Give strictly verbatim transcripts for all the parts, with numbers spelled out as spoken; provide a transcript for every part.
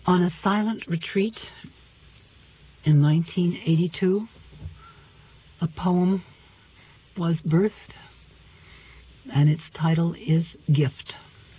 On a silent retreat in nineteen eighty-two, a poem was birthed, and its title is Gift.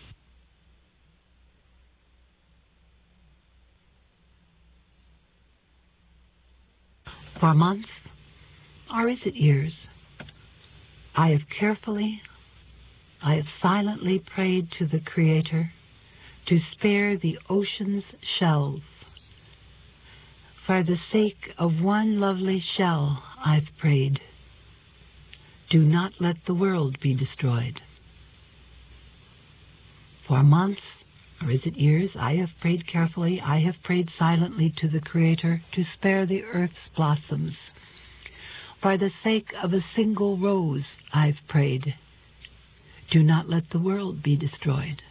For months, or is it years, I have carefully, I have silently prayed to the Creator to spare the ocean's shells. For the sake of one lovely shell, I've prayed. Do not let the world be destroyed. For months, or is it years, I have prayed carefully, I have prayed silently to the Creator to spare the earth's blossoms. For the sake of a single rose, I've prayed. Do not let the world be destroyed.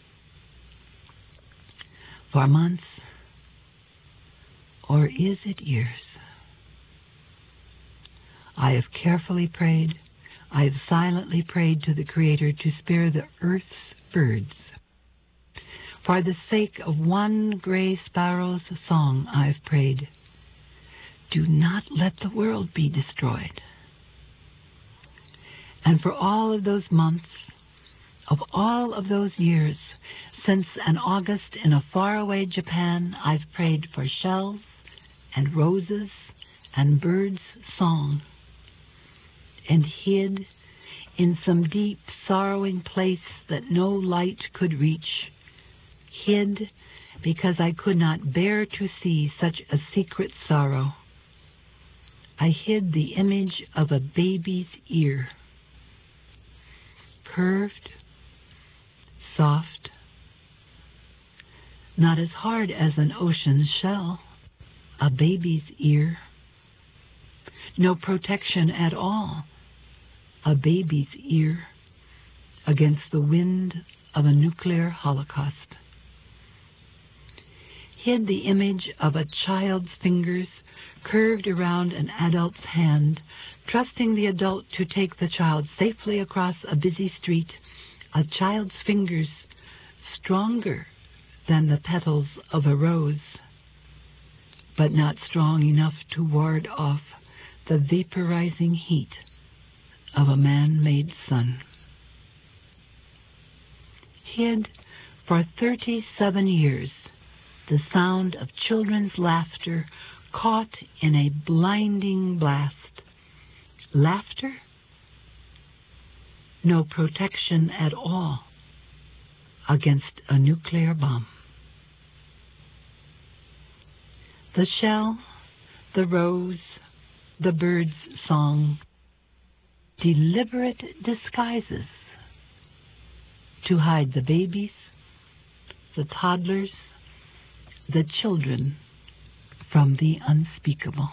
For months, or is it years, I have carefully prayed, I have silently prayed to the Creator to spare the earth's birds. For the sake of one gray sparrow's song, I've prayed. Do not let the world be destroyed. And for all of those months, of all of those years, since an August in a faraway Japan, I've prayed for shells and roses and birds' song, and hid in some deep, sorrowing place that no light could reach, hid because I could not bear to see such a secret sorrow. I hid the image of a baby's ear, curved, soft, not as hard as an ocean's shell, a baby's ear. No protection at all, a baby's ear against the wind of a nuclear holocaust. Hid the image of a child's fingers curved around an adult's hand, trusting the adult to take the child safely across a busy street, a child's fingers stronger than the petals of a rose, but not strong enough to ward off the vaporizing heat of a man-made sun. Hid for thirty-seven years the sound of children's laughter caught in a blinding blast. Laughter? No protection at all against a nuclear bomb. The shell, the rose, the bird's song, deliberate disguises to hide the babies, the toddlers, the children from the unspeakable.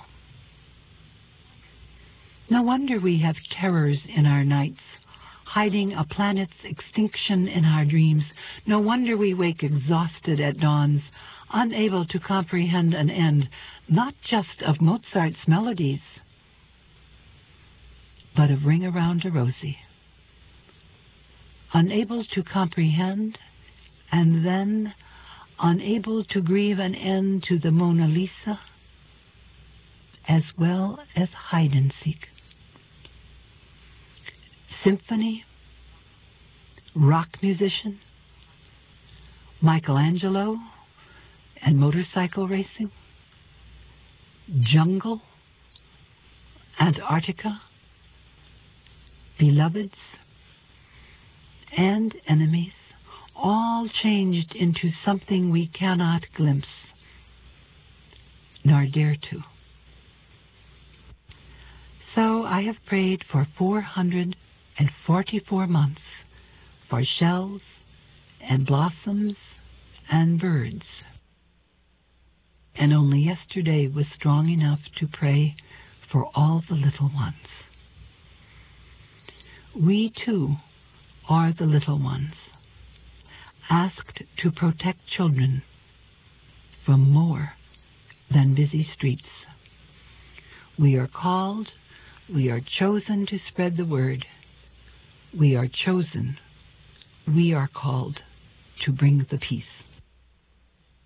No wonder we have terrors in our nights, hiding a planet's extinction in our dreams. No wonder we wake exhausted at dawns, unable to comprehend an end, not just of Mozart's melodies, but of Ring Around a Rosie. Unable to comprehend, and then unable to grieve an end to the Mona Lisa, as well as hide and seek. Symphony, rock musician, Michelangelo and motorcycle racing, jungle, Antarctica, beloveds and enemies, all changed into something we cannot glimpse, nor dare to. So I have prayed for four hundred forty-four months for shells and blossoms and birds, and only yesterday was strong enough to pray for all the little ones. We too are the little ones, asked to protect children from more than busy streets. We are called, we are chosen to spread the word. We are chosen, we are called to bring the peace.